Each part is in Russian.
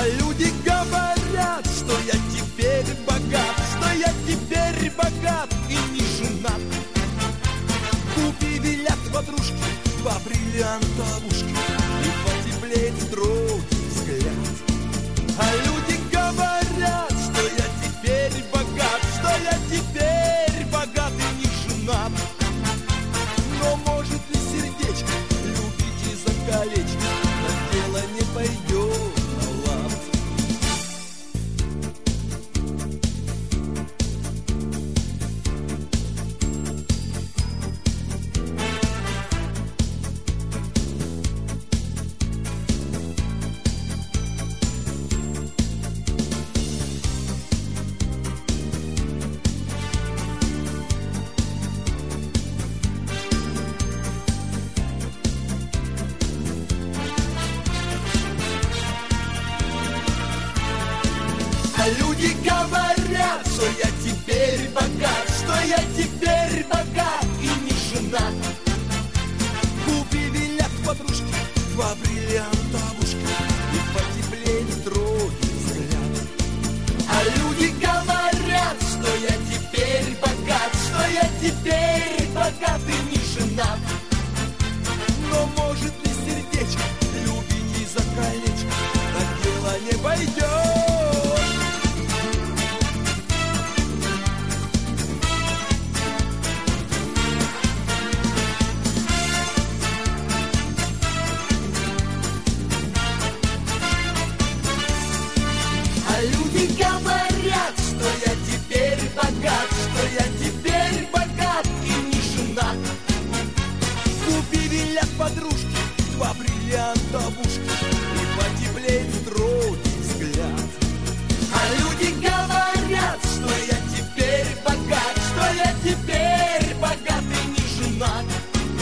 люди говорят, что я теперь богат, что я теперь богат и не женат. Губы велят подружки, 2 бриллианта в ушке, и потеплеет строгий взгляд. А люди говорят, что я теперь богат, что я теперь богат и не женат. Но может ли сердечко любить из-за колечка, но дело не пойдет на лад. Люди говорят, что я теперь богат, что я теперь богат и не женат. Губы велят подружки, 2 бриллианта в ушке, и потеплеет строгий взгляд. А люди говорят, что я теперь богат, что я теперь богат и не женат. Но может ли сердечко любить из-за колечка, так дело не пойдет. Люди говорят, что я теперь богат, что я теперь богат и не женат. Губы велят подружки, 2 бриллианта в ушке, и потеплеет строгий взгляд. А люди говорят, что я теперь богат, что я теперь богат и не женат.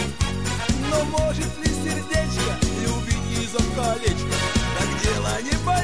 Но может ли сердечко любить из-за колечка, так дело не пойдет.